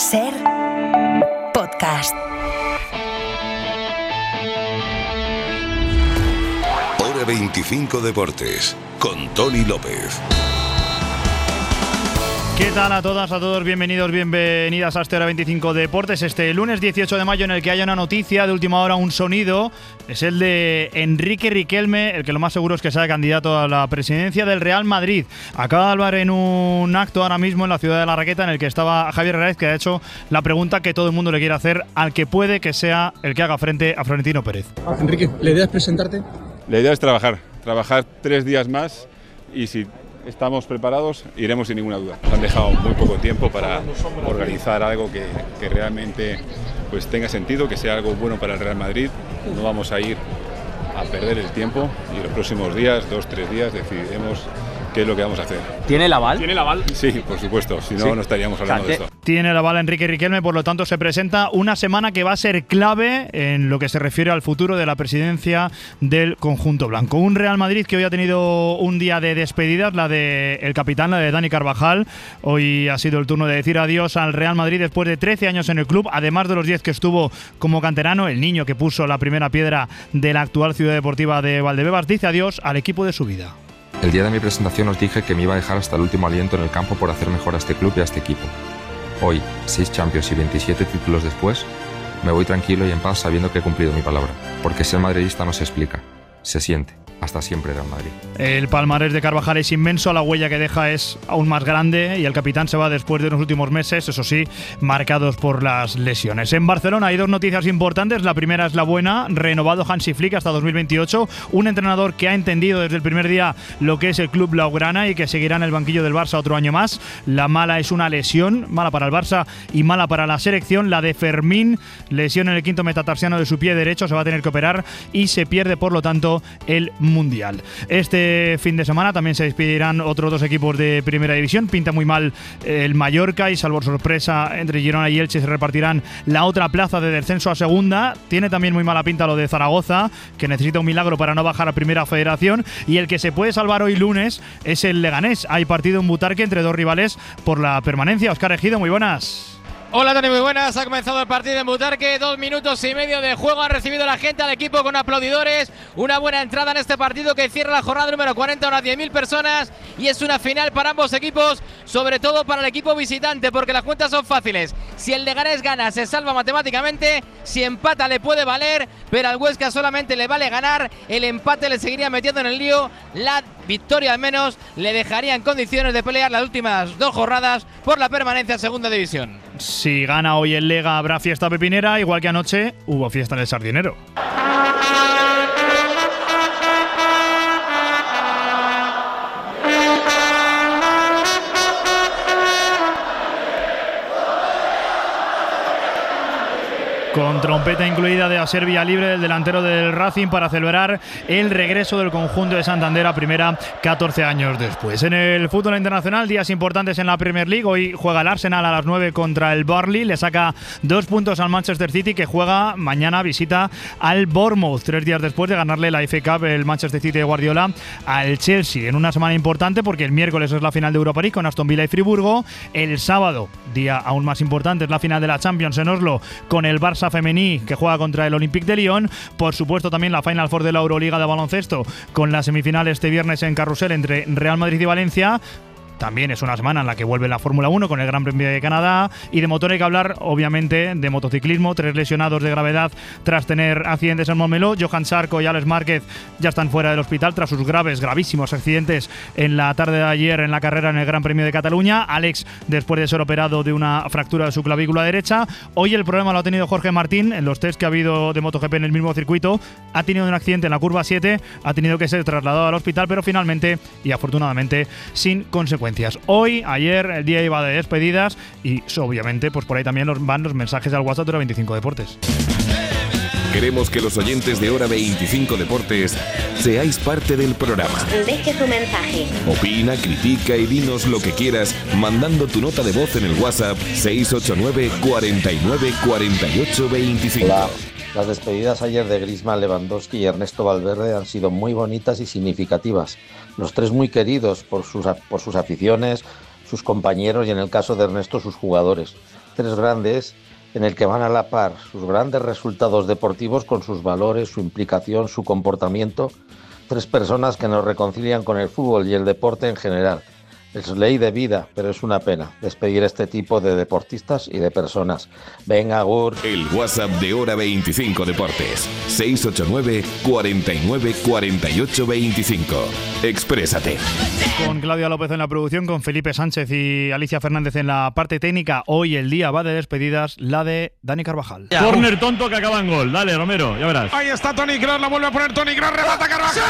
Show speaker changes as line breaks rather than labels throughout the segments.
Ser podcast.
Hora 25 Deportes con Tony López.
¿Qué tal a todas, a todos? Bienvenidas a este Hora 25 Deportes. Este lunes 18 de mayo en el que haya una noticia de última hora, un sonido, es el de Enrique Riquelme, el que lo más seguro es que sea candidato a la presidencia del Real Madrid. Acaba de hablar en un acto ahora mismo en la ciudad de La Raqueta en el que estaba Javier Hernández, que ha hecho la pregunta que todo el mundo le quiere hacer al que puede que sea el que haga frente a Florentino Pérez.
Enrique, ¿la idea es presentarte?
La idea es trabajar 3 días más y si estamos preparados, iremos sin ninguna duda. Nos han dejado muy poco tiempo para organizar algo que realmente pues tenga sentido, que sea algo bueno para el Real Madrid. No vamos a ir a perder el tiempo y los próximos días, 2-3 días, decidiremos qué es lo que vamos a hacer.
¿Tiene el aval?
¿Tiene el aval? Sí, por supuesto, si no, no estaríamos hablando de esto.
Tiene el aval Enrique Riquelme, por lo tanto se presenta una semana que va a ser clave en lo que se refiere al futuro de la presidencia del conjunto blanco. Un Real Madrid que hoy ha tenido un día de despedidas, la del capitán, la de Dani Carvajal. Hoy ha sido el turno de decir adiós al Real Madrid después de 13 años en el club, además de los 10 que estuvo como canterano, el niño que puso la primera piedra de la actual ciudad deportiva de Valdebebas. Dice adiós al equipo de su vida.
El día de mi presentación os dije que me iba a dejar hasta el último aliento en el campo por hacer mejor a este club y a este equipo. Hoy, 6 Champions y 27 títulos después, me voy tranquilo y en paz sabiendo que he cumplido mi palabra. Porque ser madridista no se explica, se siente. Hasta siempre Real Madrid. El
palmarés de Carvajal es inmenso, la huella que deja es aún más grande y el capitán se va después de los últimos meses, eso sí, marcados por las lesiones. En Barcelona hay 2 noticias importantes. La primera es la buena, renovado Hansi Flick hasta 2028, un entrenador que ha entendido desde el primer día lo que es el club blaugrana y que seguirá en el banquillo del Barça otro año más. La mala es una lesión, mala para el Barça y mala para la selección, la de Fermín, lesión en el quinto metatarsiano de su pie derecho, se va a tener que operar y se pierde por lo tanto el Mundial. Este fin de semana también se despedirán otros 2 equipos de primera división. Pinta muy mal el Mallorca y salvo sorpresa entre Girona y Elche se repartirán la otra plaza de descenso a segunda. Tiene también muy mala pinta lo de Zaragoza, que necesita un milagro para no bajar a primera federación, y el que se puede salvar hoy lunes es el Leganés. Hay partido en Butarque entre 2 rivales por la permanencia. Óscar Ejido, muy buenas.
Hola Tony, muy buenas. Ha comenzado el partido en Butarque, 2 minutos y medio de juego. Ha recibido la gente al equipo con aplaudidores. Una buena entrada en este partido que cierra la jornada número 40, unas 10.000 personas. Y es una final para ambos equipos, sobre todo para el equipo visitante, porque las cuentas son fáciles. Si el Leganés gana, se salva matemáticamente. Si empata, le puede valer, pero al Huesca solamente le vale ganar. El empate le seguiría metiendo en el lío. La victoria al menos le dejaría en condiciones de pelear las últimas 2 jornadas por la permanencia en segunda división.
Si gana hoy el Lega habrá fiesta pepinera, igual que anoche hubo fiesta en el Sardinero. Con trompeta incluida de Asier Villalibre, del delantero del Racing, para celebrar el regreso del conjunto de Santander a primera 14 años después. En el fútbol internacional, días importantes en la Premier League. Hoy juega el Arsenal a las 9 contra el Burnley. Le saca 2 puntos al Manchester City, que juega mañana, visita al Bournemouth, 3 días después de ganarle la FA Cup el Manchester City de Guardiola al Chelsea. En una semana importante porque el miércoles es la final de Europa League con Aston Villa y Friburgo. El sábado, día aún más importante, es la final de la Champions en Oslo con el Barça femení, que juega contra el Olympique de Lyon. Por supuesto también la Final Four de la Euroliga de baloncesto con las semifinales este viernes en Carrusel entre Real Madrid y Valencia. También es una semana en la que vuelve la Fórmula 1 con el Gran Premio de Canadá. Y de motor hay que hablar, obviamente, de motociclismo. 3 lesionados de gravedad tras tener accidentes en Montmeló. Johan Zarco y Alex Márquez ya están fuera del hospital tras sus gravísimos accidentes en la tarde de ayer en la carrera en el Gran Premio de Cataluña. Alex, después de ser operado de una fractura de su clavícula derecha. Hoy el problema lo ha tenido Jorge Martín en los test que ha habido de MotoGP en el mismo circuito. Ha tenido un accidente en la curva 7, ha tenido que ser trasladado al hospital, pero finalmente y afortunadamente sin consecuencias. Hoy, ayer, el día iba de despedidas y obviamente pues por ahí también van los mensajes al WhatsApp de Hora 25 Deportes.
Queremos que los oyentes de Hora 25 Deportes seáis parte del programa.
Deje su mensaje.
Opina, critica y dinos lo que quieras mandando tu nota de voz en el WhatsApp 689 49 48 25.
Hola. Las despedidas ayer de Griezmann, Lewandowski y Ernesto Valverde han sido muy bonitas y significativas. Los 3 muy queridos por sus aficiones, sus compañeros y en el caso de Ernesto sus jugadores. tres grandes en el que van a la par sus grandes resultados deportivos con sus valores, su implicación, su comportamiento. Tres personas que nos reconcilian con el fútbol y el deporte en general. Es ley de vida, pero es una pena despedir a este tipo de deportistas y de personas. Venga, Gur.
El WhatsApp de Hora 25 Deportes. 689 49 48 25. Exprésate.
Con Claudia López en la producción, con Felipe Sánchez y Alicia Fernández en la parte técnica. Hoy el día va de despedidas, la de Dani Carvajal.
Córner tonto que acaba en gol. Dale, Romero, ya verás.
Ahí está Toni Kroos, la vuelve a poner Toni Kroos, remata Carvajal.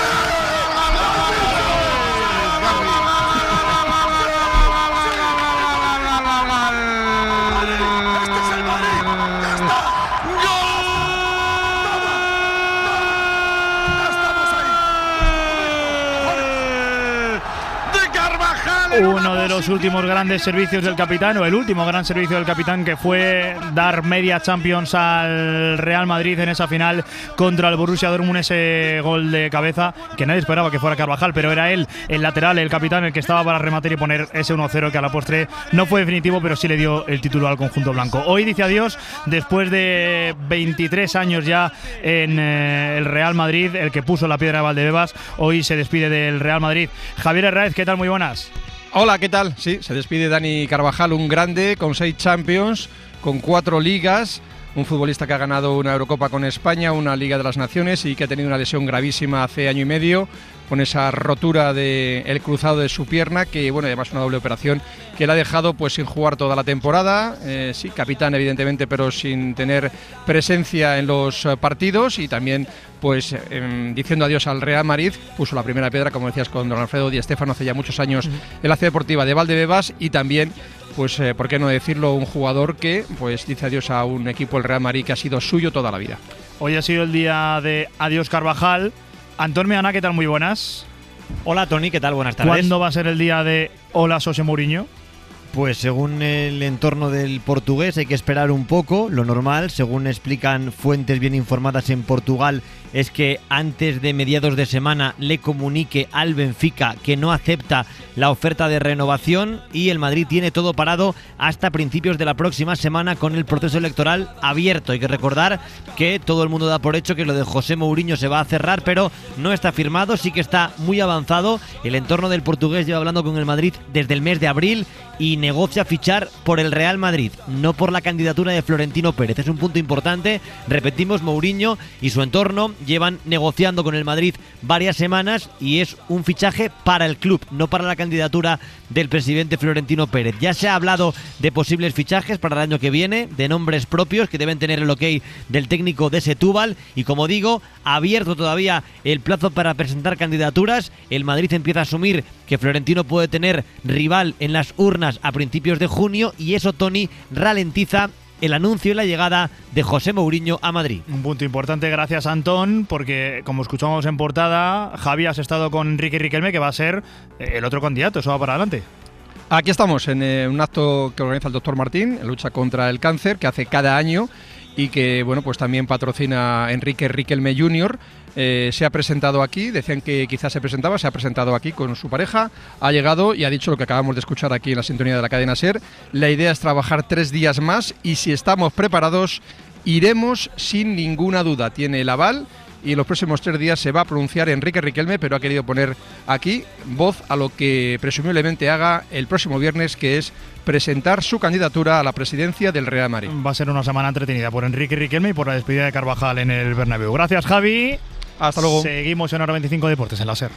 Uno de los últimos grandes servicios del capitán, o el último gran servicio del capitán, que fue dar media Champions al Real Madrid en esa final contra el Borussia Dortmund, ese gol de cabeza que nadie esperaba que fuera Carvajal, pero era él, el lateral, el capitán, el que estaba para rematar y poner ese 1-0 que a la postre no fue definitivo, pero sí le dio el título al conjunto blanco. Hoy dice adiós después de 23 años ya en el Real Madrid, el que puso la piedra de Valdebebas. Hoy se despide del Real Madrid. Javier Herráez, ¿qué tal? Muy buenas.
Hola, ¿qué tal? Sí, se despide Dani Carvajal, un grande con 6 Champions, con 4 ligas, un futbolista que ha ganado una Eurocopa con España, una Liga de las Naciones y que ha tenido una lesión gravísima hace año y medio, con esa rotura del cruzado de su pierna, que bueno, además una doble operación que le ha dejado pues sin jugar toda la temporada, sí, capitán evidentemente, pero sin tener presencia en los partidos, y también pues diciendo adiós al Real Madrid. Puso la primera piedra, como decías, con don Alfredo Di Stéfano hace ya muchos años en la ciudad deportiva de Valdebebas, y también pues por qué no decirlo, un jugador que pues dice adiós a un equipo, el Real Madrid, que ha sido suyo toda la vida.
Hoy ha sido el día de adiós Carvajal. Antón Meana, ¿qué tal? Muy buenas.
Hola Tony, ¿qué tal? Buenas tardes.
¿Cuándo va a ser el día de hola José Mourinho?
Pues según el entorno del portugués hay que esperar un poco. Lo normal, según explican fuentes bien informadas en Portugal, es que antes de mediados de semana le comunique al Benfica que no acepta la oferta de renovación, y el Madrid tiene todo parado hasta principios de la próxima semana con el proceso electoral abierto. Hay que recordar que todo el mundo da por hecho que lo de José Mourinho se va a cerrar, pero no está firmado, sí que está muy avanzado. El entorno del portugués lleva hablando con el Madrid desde el mes de abril y negocia fichar por el Real Madrid, no por la candidatura de Florentino Pérez. Es un punto importante. Repetimos, Mourinho y su entorno llevan negociando con el Madrid varias semanas y es un fichaje para el club, no para la candidatura del presidente Florentino Pérez. Ya se ha hablado de posibles fichajes para el año que viene, de nombres propios que deben tener el ok del técnico de Setúbal, y como digo, abierto todavía el plazo para presentar candidaturas. El Madrid empieza a asumir que Florentino puede tener rival en las urnas a principios de junio, y eso, Tony, ralentiza el anuncio y la llegada de José Mourinho a Madrid. Un
punto importante, gracias Antón, porque como escuchamos en portada, Javi, has estado con Enrique Riquelme, que va a ser el otro candidato. Eso va para adelante.
Aquí estamos en un acto que organiza el doctor Martín, en lucha contra el cáncer, que hace cada año y que bueno, pues también patrocina Enrique Riquelme Jr. Se ha presentado aquí, decían que quizás se presentaba, se ha presentado aquí con su pareja, ha llegado y ha dicho lo que acabamos de escuchar aquí en la sintonía de la cadena SER. La idea es trabajar 3 días más y si estamos preparados, iremos sin ninguna duda. Tiene el aval y en los próximos 3 días se va a pronunciar Enrique Riquelme, pero ha querido poner aquí voz a lo que presumiblemente haga el próximo viernes, que es presentar su candidatura a la presidencia del Real Madrid.
Va a ser una semana entretenida por Enrique Riquelme y por la despedida de Carvajal en el Bernabéu. Gracias, Javi.
Hasta luego.
Seguimos en Hora 25 Deportes en la SER.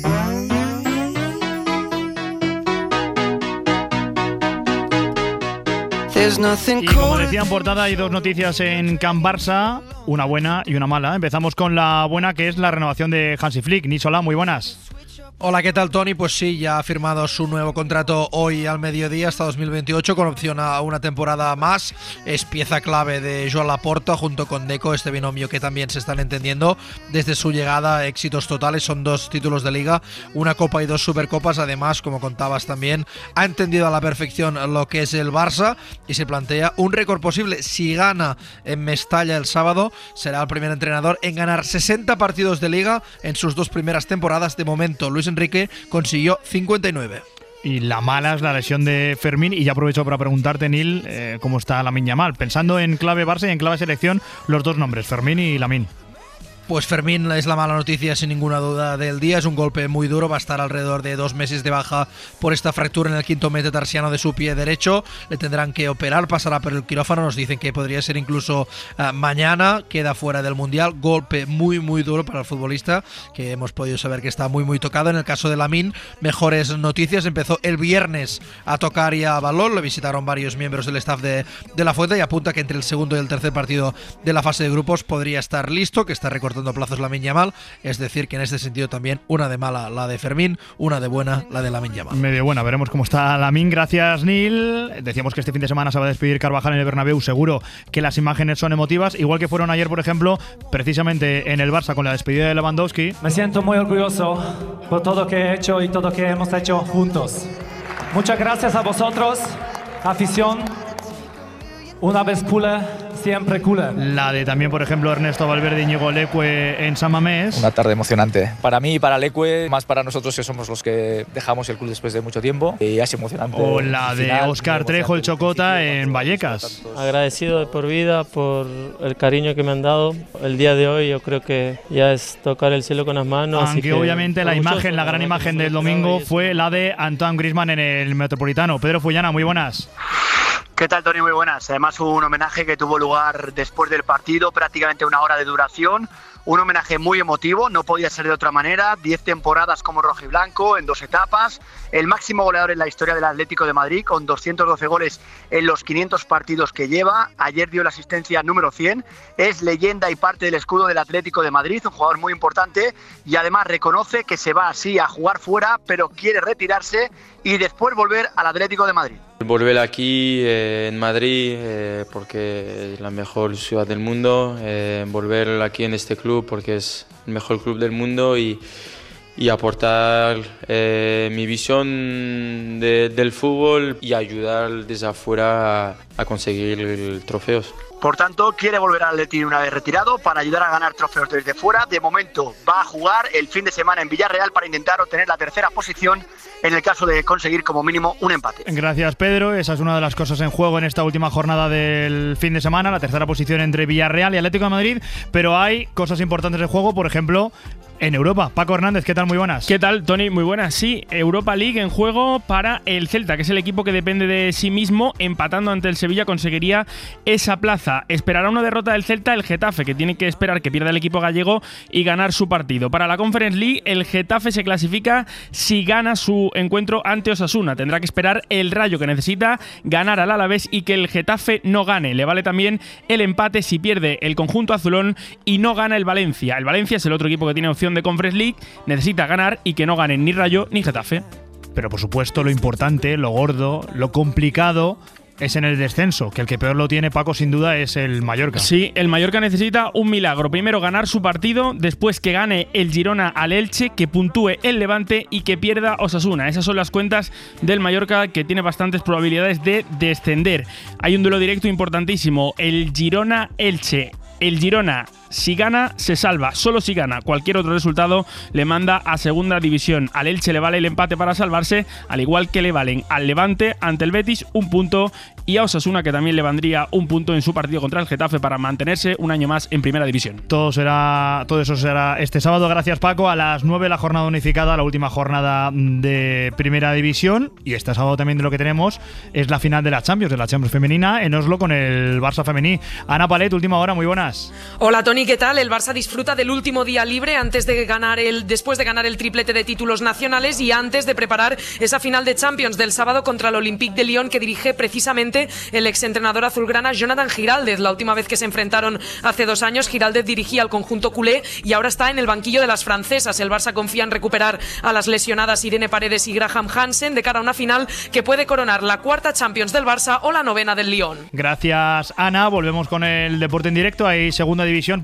Y como decía en portada, hay 2 noticias en Can Barça, una buena y una mala. Empezamos con la buena, que es la renovación de Hansi Flick. Nisola, muy buenas.
Hola, ¿qué tal, Tony? Pues sí, ya ha firmado su nuevo contrato hoy al mediodía hasta 2028 con opción a una temporada más. Es pieza clave de Joan Laporta junto con Deco, este binomio que también se están entendiendo desde su llegada. Éxitos totales, son 2 títulos de Liga, una Copa y 2 Supercopas. Además, como contabas también, ha entendido a la perfección lo que es el Barça y se plantea un récord posible. Si gana en Mestalla el sábado, será el primer entrenador en ganar 60 partidos de Liga en sus 2 primeras temporadas. De momento, Luis Enrique consiguió 59.
Y la mala es la lesión de Fermín. Y ya aprovecho para preguntarte, Nil, cómo está Lamine Yamal. Pensando en clave Barça y en clave selección, los dos nombres, Fermín y Lamine.
Pues Fermín es la mala noticia sin ninguna duda del día, es un golpe muy duro, va a estar alrededor de 2 meses de baja por esta fractura en el quinto metatarsiano de su pie derecho, le tendrán que operar, pasará por el quirófano, nos dicen que podría ser incluso mañana, queda fuera del Mundial, golpe muy duro para el futbolista, que hemos podido saber que está muy tocado. En el caso de Lamine, mejores noticias, empezó el viernes a tocar y a balón, lo visitaron varios miembros del staff de la Fuente y apunta que entre el segundo y el tercer partido de la fase de grupos podría estar listo, que está recortando plazos Lamine Yamal, es decir que en este sentido también una de mala la de Fermín, una de buena la de Lamine Yamal.
Medio buena, veremos cómo está Lamine. Gracias, Nil. Decíamos que este fin de semana se va a despedir Carvajal en el Bernabéu, seguro que las imágenes son emotivas, igual que fueron ayer, por ejemplo, precisamente en el Barça con la despedida de Lewandowski.
Me siento muy orgulloso por todo lo que he hecho y todo lo que hemos hecho juntos. Muchas gracias a vosotros, afición. Una vez culé, siempre culé.
La de también, por ejemplo, Ernesto Valverde y Íñigo Leque en San Mamés.
Una tarde emocionante. Para mí y para Leque, más para nosotros que somos los que dejamos el club después de mucho tiempo. Y es emocionante.
O la de Óscar Trejo, el Chocota, en Vallecas.
Agradecido de por vida por el cariño que me han dado. El día de hoy yo creo que ya es tocar el cielo con las manos.
Aunque
así que
obviamente la gran imagen del domingo fue la de Antoine Griezmann en el Metropolitano. Pedro Fullana, muy buenas.
¿Qué tal, Tony? Muy buenas. Además, un homenaje que tuvo lugar después del partido, prácticamente 1 hora de duración. Un homenaje muy emotivo, no podía ser de otra manera. 10 temporadas como rojiblanco en 2 etapas. El máximo goleador en la historia del Atlético de Madrid, con 212 goles en los 500 partidos que lleva. Ayer dio la asistencia número 100. Es leyenda y parte del escudo del Atlético de Madrid, un jugador muy importante. Y además reconoce que se va así a jugar fuera, pero quiere retirarse y después volver al Atlético de Madrid.
Volver aquí en Madrid porque es la mejor ciudad del mundo, volver aquí en este club porque es el mejor club del mundo y aportar mi visión del fútbol y ayudar desde afuera a conseguir trofeos.
Por tanto, quiere volver al Atleti una vez retirado para ayudar a ganar trofeos desde fuera. De momento va a jugar el fin de semana en Villarreal para intentar obtener la tercera posición en el caso de conseguir como mínimo un empate.
Gracias, Pedro. Esa es una de las cosas en juego en esta última jornada del fin de semana, la tercera posición entre Villarreal y Atlético de Madrid. Pero hay cosas importantes en juego, por ejemplo, en Europa. Paco Hernández, ¿qué tal? Muy buenas.
¿Qué tal, Tony? Muy buenas. Sí, Europa League en juego para el Celta, que es el equipo que depende de sí mismo. Empatando ante el Sevilla conseguiría esa plaza. Esperará una derrota del Celta el Getafe, que tiene que esperar que pierda el equipo gallego y ganar su partido. Para la Conference League, el Getafe se clasifica si gana su encuentro ante Osasuna. Tendrá que esperar el Rayo, que necesita ganar al Alavés y que el Getafe no gane. Le vale también el empate si pierde el conjunto azulón y no gana el Valencia. El Valencia es el otro equipo que tiene opción de Conference League, necesita ganar y que no ganen ni Rayo ni Getafe.
Pero por supuesto lo importante, lo gordo, lo complicado es en el descenso, que el que peor lo tiene, Paco, sin duda es el Mallorca.
Sí, el Mallorca necesita un milagro. Primero ganar su partido, después que gane el Girona al Elche, que puntúe el Levante y que pierda Osasuna. Esas son las cuentas del Mallorca, que tiene bastantes probabilidades de descender. Hay un duelo directo importantísimo, el Girona-Elche. El Girona, si gana, se salva. Solo si gana. Cualquier otro resultado le manda a segunda división. Al Elche le vale el empate para salvarse, al igual que le valen al Levante ante el Betis 1 punto y a Osasuna, que también le valdría 1 punto en su partido contra el Getafe para mantenerse un año más en primera división.
Todo eso será este sábado. Gracias, Paco. A las 9 la jornada unificada, la última jornada de primera división. Y este sábado también de lo que tenemos es la final de la Champions femenina en Oslo con el Barça femení. Ana Palet, última hora, muy buena.
Hola, Tony, ¿qué tal? El Barça disfruta del último día libre después de ganar el triplete de títulos nacionales y antes de preparar esa final de Champions del sábado contra el Olympique de Lyon, que dirige precisamente el exentrenador azulgrana Jonathan Giraldez. La última vez que se enfrentaron hace 2 años, Giraldez dirigía al conjunto culé y ahora está en el banquillo de las francesas. El Barça confía en recuperar a las lesionadas Irene Paredes y Graham Hansen de cara a una final que puede coronar la 4ª Champions del Barça o la 9ª del Lyon.
Gracias, Ana. Volvemos con el deporte en directo. Hay segunda división.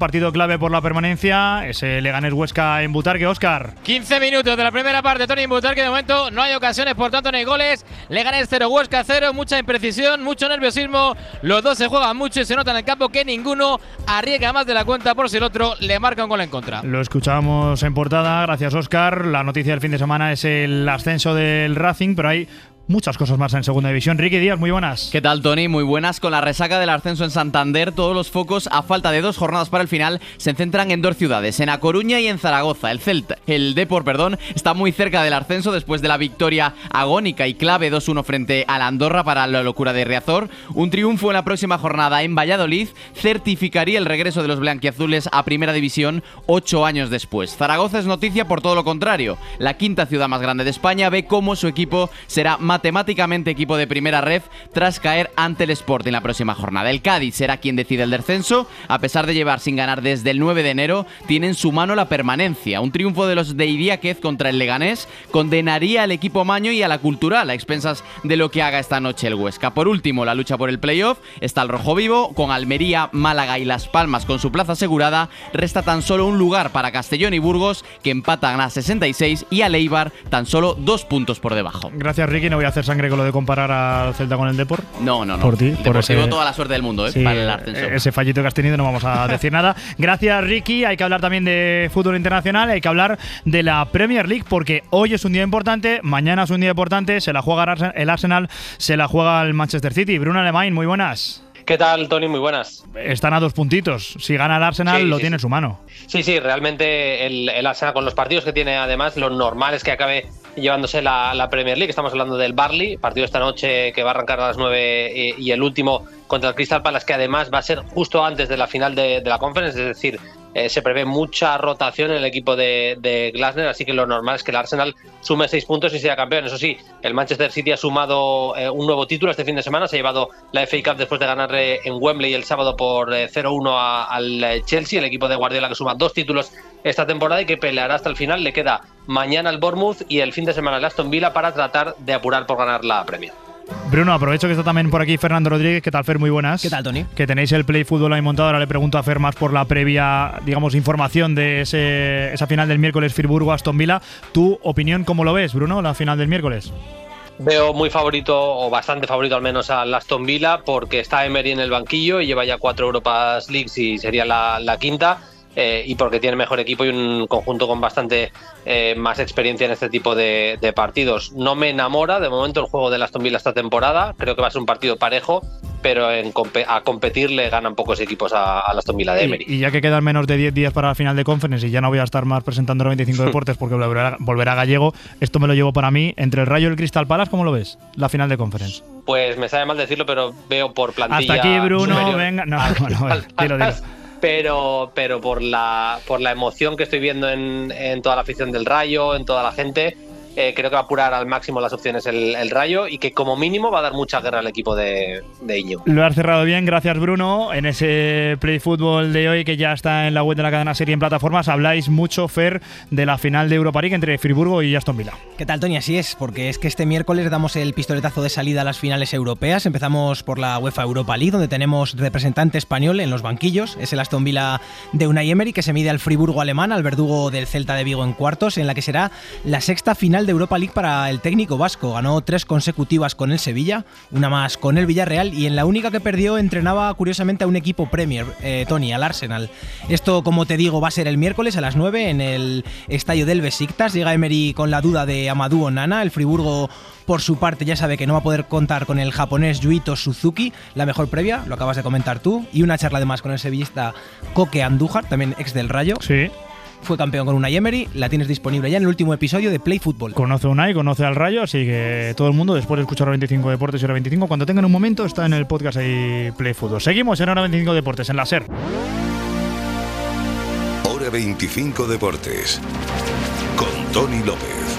partido clave por la permanencia, ese Leganés-Huesca en Butarque. Óscar.
15 minutos de la primera parte, Toni, en Butarque. De momento no hay ocasiones, por tanto no hay goles. Leganés 0, Huesca 0, mucha imprecisión, mucho nerviosismo. Los dos se juegan mucho y se nota en el campo que ninguno arriesga más de la cuenta por si el otro le marca un gol en contra.
Lo escuchábamos en portada, gracias Óscar. La noticia del fin de semana es el ascenso del Racing, pero hay muchas cosas más en segunda división. Ricky Díaz, muy buenas.
¿Qué tal, Tony? Muy buenas. Con la resaca del ascenso en Santander, todos los focos, a falta de 2 jornadas para el final, se centran en 2 ciudades, en A Coruña y en Zaragoza. El Depor, está muy cerca del ascenso después de la victoria agónica y clave 2-1 frente a la Andorra para la locura de Riazor. Un triunfo en la próxima jornada en Valladolid certificaría el regreso de los blanquiazules a Primera División 8 años después. Zaragoza es noticia por todo lo contrario. La quinta ciudad más grande de España ve cómo su equipo será matemáticamente equipo de primera ref tras caer ante el Sporting la próxima jornada. El Cádiz será quien decide el descenso. A pesar de llevar sin ganar desde el 9 de enero, tiene en su mano la permanencia. Un triunfo de los de Idiáquez contra el Leganés condenaría al equipo maño y a la Cultural a expensas de lo que haga esta noche el Huesca. Por último, la lucha por el playoff está el rojo vivo, con Almería, Málaga y Las Palmas con su plaza asegurada. Resta tan solo un lugar para Castellón y Burgos, que empatan a 66, y a Eibar tan solo 2 puntos por debajo.
Gracias, Ricky. No voy a hacer sangre con lo de comparar al Celta con el Depor.
No.
Por ti.
Por ese, toda la suerte del mundo,
sí,
para el ascenso.
Ese fallito que has tenido no vamos a decir nada. Gracias, Ricky. Hay que hablar también de fútbol internacional. Hay que hablar de la Premier League, porque hoy es un día importante, mañana es un día importante. Se la juega el Arsenal, se la juega el Manchester City. Bruno Alemán, muy buenas.
¿Qué tal, Tony? Muy buenas.
Están a 2 puntitos. Si gana el Arsenal, lo tiene en su mano.
Sí, realmente el Arsenal, con los partidos que tiene, además, lo normal es que acabe llevándose la Premier League. Estamos hablando del Burnley, partido esta noche que va a arrancar a las 9, y el último contra el Crystal Palace, que además va a ser justo antes de la final de la Conference, es decir, se prevé mucha rotación en el equipo de Glasner, así que lo normal es que el Arsenal sume 6 puntos y sea campeón. Eso sí, el Manchester City ha sumado un nuevo título este fin de semana, se ha llevado la FA Cup después de ganar en Wembley el sábado por 0-1 al Chelsea, el equipo de Guardiola, que suma 2 títulos esta temporada y que peleará hasta el final. Le queda mañana el Bournemouth y el fin de semana el Aston Villa para tratar de apurar por ganar la Premier.
Bruno, aprovecho que está también por aquí Fernando Rodríguez. ¿Qué tal, Fer? Muy buenas.
¿Qué tal, Tony?
Que tenéis el Play Fútbol ahí montado. Ahora le pregunto a Fer más por la previa, digamos, información de esa final del miércoles, Friburgo-Aston Villa. ¿Tu opinión cómo lo ves, Bruno, la final del miércoles?
Veo muy favorito, o bastante favorito al menos, al Aston Villa, porque está Emery en el banquillo y lleva ya 4 Europas Leagues y sería la quinta. Y porque tiene mejor equipo y un conjunto con bastante más experiencia en este tipo de partidos. No me enamora de momento el juego del Aston Villa esta temporada. Creo que va a ser un partido parejo, pero a competir le ganan pocos equipos al Aston Villa de Emery.
Y ya que quedan menos de 10 días para la final de Conference y ya no voy a estar más presentando 95 Deportes porque volverá Gallego, esto me lo llevo para mí. Entre el Rayo y el Crystal Palace, ¿cómo lo ves? La final de Conference.
Pues me sabe mal decirlo, pero veo por plantilla.
Hasta aquí, Bruno,
superior.
Venga. No, dilo.
Pero por la emoción que estoy viendo en toda la afición del Rayo, en toda la gente, creo que va a apurar al máximo las opciones el Rayo, y que como mínimo va a dar mucha guerra al equipo de Íñigo.
Lo has cerrado bien, gracias, Bruno. En ese Play Fútbol de hoy, que ya está en la web de la cadena Serie en plataformas, habláis mucho, Fer, de la final de Europa League entre Friburgo y Aston Villa.
¿Qué tal, Tony? Así es, porque es que este miércoles damos el pistoletazo de salida a las finales europeas. Empezamos por la UEFA Europa League, donde tenemos representante español en los banquillos. Es el Aston Villa de Unai Emery, que se mide al Friburgo alemán, al verdugo del Celta de Vigo en cuartos, en la que será la 6ª final de Europa League para el técnico vasco. Ganó 3 consecutivas con el Sevilla, una más con el Villarreal, y en la única que perdió entrenaba curiosamente a un equipo Premier, Tony, al Arsenal. Esto, como te digo, va a ser el miércoles a las 9 en el estadio del Besiktas. Llega Emery con la duda de Amadou Onana. El Friburgo, por su parte, ya sabe que no va a poder contar con el japonés Yuito Suzuki. La mejor previa, lo acabas de comentar tú, y una charla además con el sevillista Koke Andújar, también ex del Rayo.
Sí.
Fue campeón con Unai Emery, la tienes disponible ya en el último episodio de Play Fútbol.
Conoce a Unai, conoce al Rayo, así que todo el mundo, después de escuchar Hora 25 Deportes y Hora 25, cuando tengan un momento, está en el podcast ahí Play Fútbol. Seguimos en Hora 25 Deportes, en la SER.
Hora 25 Deportes, con Tony López.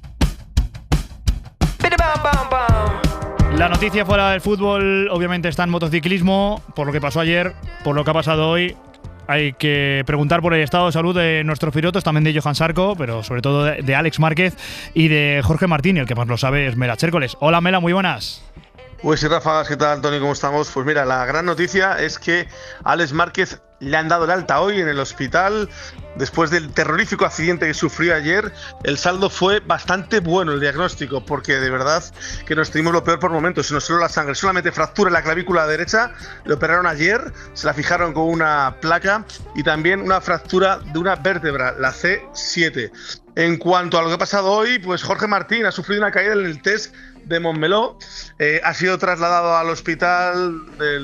La noticia fuera del fútbol, obviamente, está en motociclismo, por lo que pasó ayer, por lo que ha pasado hoy. Hay que preguntar por el estado de salud de nuestros pilotos, también de Johan Sarko, pero sobre todo de Alex Márquez y de Jorge Martín, el que más lo sabe es Mela Chércoles. Hola, Mela, muy buenas.
Pues sí, Ráfagas, ¿qué tal, Tony? ¿Cómo estamos? Pues mira, la gran noticia es que Alex Márquez
le han dado el alta hoy en el hospital después del terrorífico accidente que sufrió ayer. El saldo fue bastante bueno, el diagnóstico, porque de verdad que nos tuvimos lo peor por momentos. Se nos salió la sangre, solamente fractura en la clavícula derecha. Le operaron ayer, se la fijaron con una placa y también una fractura de una vértebra, la C7. En cuanto a lo que ha pasado hoy, pues Jorge Martín ha sufrido una caída en el test de Montmeló, ha sido trasladado al hospital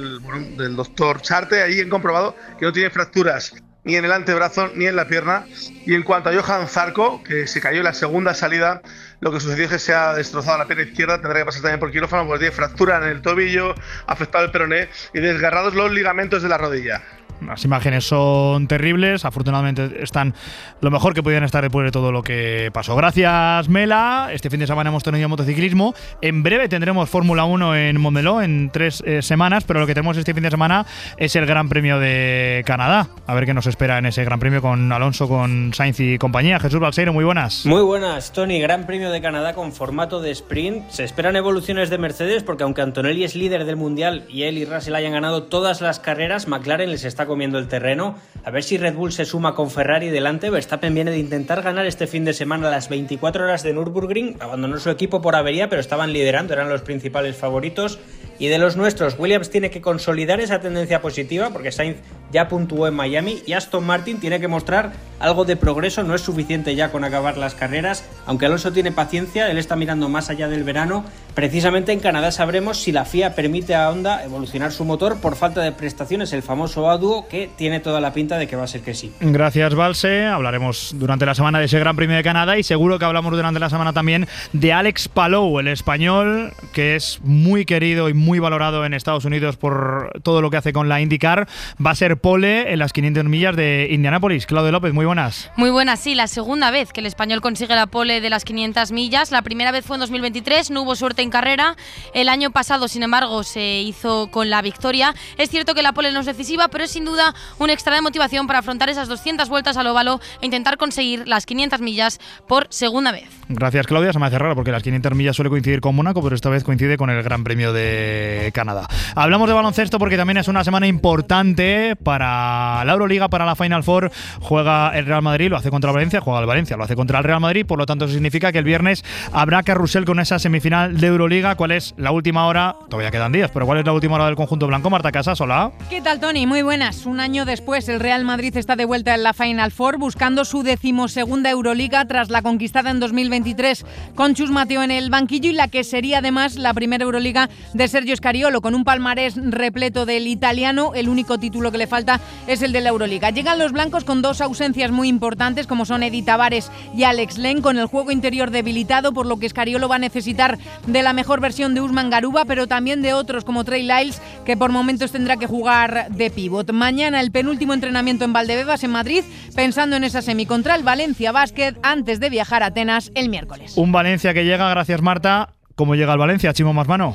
del doctor Charte. Allí han comprobado que no tiene fracturas ni en el antebrazo ni en la pierna. Y en cuanto a Johan Zarco, que se cayó en la segunda salida, lo que sucedió es que se ha destrozado la pierna izquierda, tendrá que pasar también por quirófano, porque tiene fractura en el tobillo, afectado el peroné y desgarrados los ligamentos de la rodilla.
Las imágenes son terribles, afortunadamente están lo mejor que podían estar después de todo lo que pasó. Gracias, Mela. Este fin de semana hemos tenido motociclismo. En breve tendremos Fórmula 1 en Montmeló en 3 semanas, pero lo que tenemos este fin de semana es el Gran Premio de Canadá. A ver qué nos espera en ese Gran Premio con Alonso, con Sainz y compañía. Jesús Balseiro, muy buenas.
Muy buenas, Tony. Gran Premio de Canadá con formato de sprint. Se esperan evoluciones de Mercedes porque aunque Antonelli es líder del Mundial y él y Russell hayan ganado todas las carreras, McLaren les está comiendo el terreno. A ver si Red Bull se suma con Ferrari delante. Verstappen viene de intentar ganar este fin de semana las 24 horas de Nürburgring. Abandonó su equipo por avería, pero estaban liderando, eran los principales favoritos. Y de los nuestros, Williams tiene que consolidar esa tendencia positiva porque Sainz ya puntuó en Miami y Aston Martin tiene que mostrar algo de progreso. No es suficiente ya con acabar las carreras, aunque Alonso tiene paciencia, él está mirando más allá del verano. Precisamente en Canadá sabremos si la FIA permite a Honda evolucionar su motor por falta de prestaciones, el famoso A-Duo, que tiene toda la pinta de que va a ser que sí.
Gracias, Balse. Hablaremos durante la semana de ese Gran Premio de Canadá y seguro que hablamos durante la semana también de Alex Palou, el español, que es muy querido y muy valorado en Estados Unidos por todo lo que hace con la IndyCar. Va a ser pole en las 500 millas de Indianápolis. Claudio López, muy buenas.
Muy buenas, sí, la segunda vez que el español consigue la pole de las 500 millas. La primera vez fue en 2023, no hubo suerte en carrera. El año pasado, sin embargo, se hizo con la victoria. Es cierto que la pole no es decisiva, pero es sin duda un extra de motivación para afrontar esas 200 vueltas al óvalo e intentar conseguir las 500 millas por segunda vez.
Gracias, Claudia. Se me hace raro porque las 500 millas suele coincidir con Mónaco, pero esta vez coincide con el Gran Premio de Canadá. Hablamos de baloncesto porque también es una semana importante para la Euroliga, para la Final Four. Juega el Real Madrid, lo hace contra Valencia, juega el Valencia, lo hace contra el Real Madrid, por lo tanto eso significa que el viernes habrá carrusel con esa semifinal de Euroliga. ¿Cuál es la última hora? Todavía quedan días, pero ¿cuál es la última hora del conjunto blanco? Marta Casas, hola.
¿Qué tal, Tony? Muy buenas. Un año después, el Real Madrid está de vuelta en la Final Four buscando su 12ª Euroliga tras la conquistada en 2023 con Chus Mateo en el banquillo y la que sería además la primera Euroliga de Sergio Scariolo, con un palmarés repleto del italiano. El único título que le falta es el de la Euroliga. Llegan los blancos con dos ausencias muy importantes como son Edi Tavares y Alex Len, con el juego interior debilitado, por lo que Scariolo va a necesitar de la mejor versión de Usman Garuba, pero también de otros como Trey Lyles, que por momentos tendrá que jugar de pívot. Mañana el penúltimo entrenamiento en Valdebebas, en Madrid, pensando en esa semi contra el Valencia Basket antes de viajar a Atenas el miércoles.
Un Valencia que llega, gracias Marta. ¿Cómo llega el Valencia, Chimo Masmano?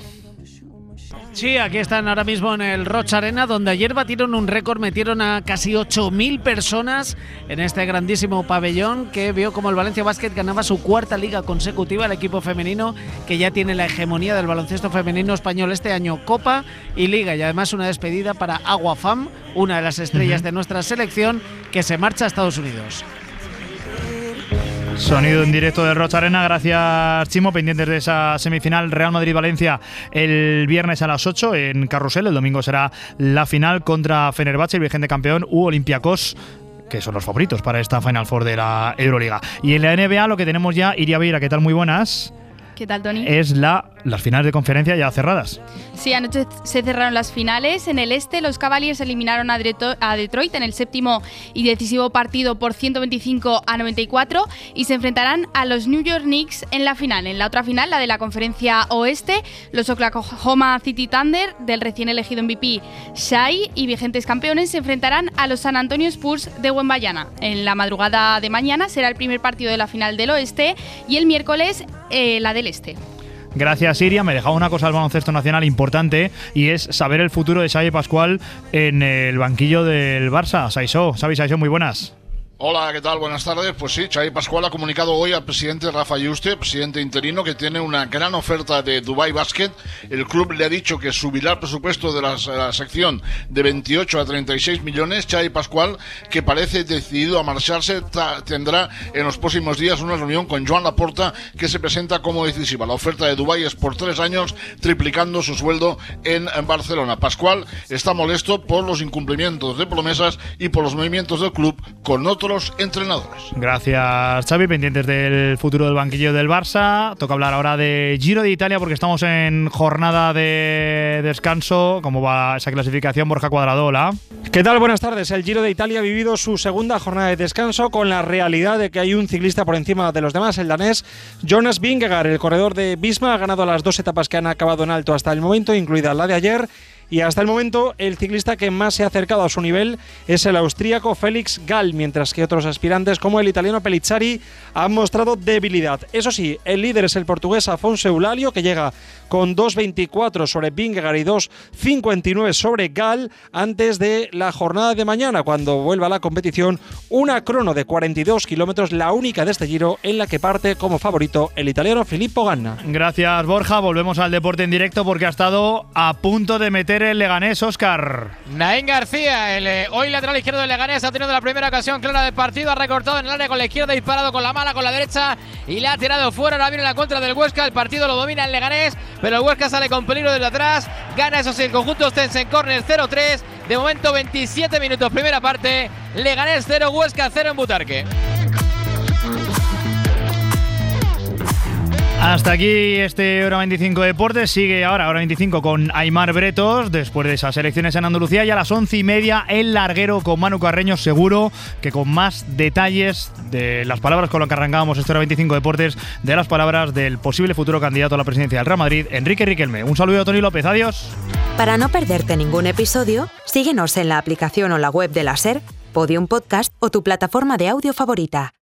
Sí, aquí están ahora mismo en el Rocha Arena, donde ayer batieron un récord, metieron a casi 8.000 personas en este grandísimo pabellón que vio como el Valencia Basket ganaba su cuarta liga consecutiva, el equipo femenino que ya tiene la hegemonía del baloncesto femenino español este año, Copa y Liga, y además una despedida para Agua Fam, una de las estrellas de nuestra selección que se marcha a Estados Unidos.
Sonido en directo del Rocha Arena, gracias Chimo, pendientes de esa semifinal Real Madrid-Valencia el viernes a las 8 en Carrusel. El domingo será la final contra Fenerbahce, el vigente campeón, u Olympiacos, que son los favoritos para esta Final Four de la Euroliga. Y en la NBA lo que tenemos ya, Iria Beira, ¿qué tal? Muy buenas.
¿Qué tal, Tony?
Es las finales de conferencia ya cerradas.
Sí, anoche se cerraron las finales. En el este, los Cavaliers eliminaron a Detroit en el séptimo y decisivo partido por 125-94 y se enfrentarán a los New York Knicks en la final. En la otra final, la de la conferencia oeste, los Oklahoma City Thunder del recién elegido MVP Shai y vigentes campeones se enfrentarán a los San Antonio Spurs de Wembanyama. En la madrugada de mañana será el primer partido de la final del oeste y el miércoles la del este.
Gracias, Iria. Me dejaba una cosa al baloncesto nacional importante y es saber el futuro de Xavi Pascual en el banquillo del Barça. Xavi Saisó, muy buenas.
Hola, ¿qué tal? Buenas tardes. Pues sí, Xavi Pascual ha comunicado hoy al presidente Rafa Yuste, presidente interino, que tiene una gran oferta de Dubai Basket. El club le ha dicho que subirá el presupuesto de la sección de 28 a 36 millones. Xavi Pascual, que parece decidido a marcharse, tendrá en los próximos días una reunión con Joan Laporta, que se presenta como decisiva. La oferta de Dubái es por 3 años, triplicando su sueldo en Barcelona. Pascual está molesto por los incumplimientos de promesas y por los movimientos del club con otros entrenadores.
Gracias, Xavi. Pendientes del futuro del banquillo del Barça. Toca hablar ahora de Giro de Italia porque estamos en jornada de descanso. ¿Cómo va esa clasificación, Borja Cuadrado? Hola.
¿Qué tal? Buenas tardes. El Giro de Italia ha vivido su segunda jornada de descanso con la realidad de que hay un ciclista por encima de los demás, el danés Jonas Vingegaard. El corredor de Visma ha ganado las 2 etapas que han acabado en alto hasta el momento, incluida la de ayer. Y hasta el momento el ciclista que más se ha acercado a su nivel es el austríaco Felix Gall, mientras que otros aspirantes como el italiano Pellizzari han mostrado debilidad. Eso sí, el líder es el portugués Afonso Eulálio, que llega con 2.24 sobre Vingegaard y 2.59 sobre Gall antes de la jornada de mañana, cuando vuelva a la competición una crono de 42 kilómetros, la única de este Giro en la que parte como favorito el italiano Filippo Ganna.
Gracias, Borja. Volvemos al deporte en directo porque ha estado a punto de meter el Leganés, Óscar.
Naín García, hoy lateral izquierdo del Leganés, ha tenido la primera ocasión clara del partido, ha recortado en el área con la izquierda, disparado con la mala, con la derecha y le ha tirado fuera. Ahora viene la contra del Huesca, el partido lo domina el Leganés, pero el Huesca sale con peligro desde atrás. Gana eso sí el conjunto ostense en córner 0-3. De momento 27 minutos primera parte, Leganés 0, Huesca 0 en Butarque.
Hasta aquí este Hora 25 Deportes. Sigue ahora Hora 25 con Aimar Bretos, después de esas elecciones en Andalucía, y a las 11:30 el larguero con Manu Carreño, seguro que con más detalles de las palabras con las que arrancábamos este Hora 25 Deportes, de las palabras del posible futuro candidato a la presidencia del Real Madrid, Enrique Riquelme. Un saludo a Tony López, adiós.
Para no perderte ningún episodio, síguenos en la aplicación o la web de la SER, Podium Podcast o tu plataforma de audio favorita.